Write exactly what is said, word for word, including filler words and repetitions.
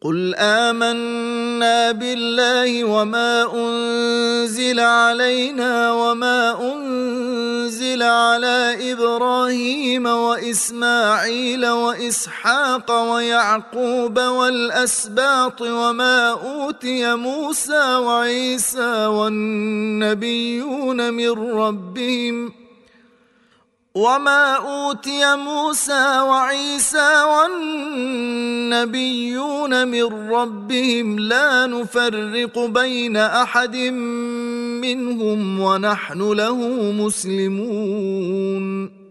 قل آمنا بالله وما أنزل علينا وما أنزل على إبراهيم وإسماعيل وإسحاق ويعقوب والأسباط وما أوتي موسى وعيسى والنبيون من ربهم وما أوتي موسى وعيسى والنبيون من ربهم لا نفرق بين أحد منهم ونحن له مسلمون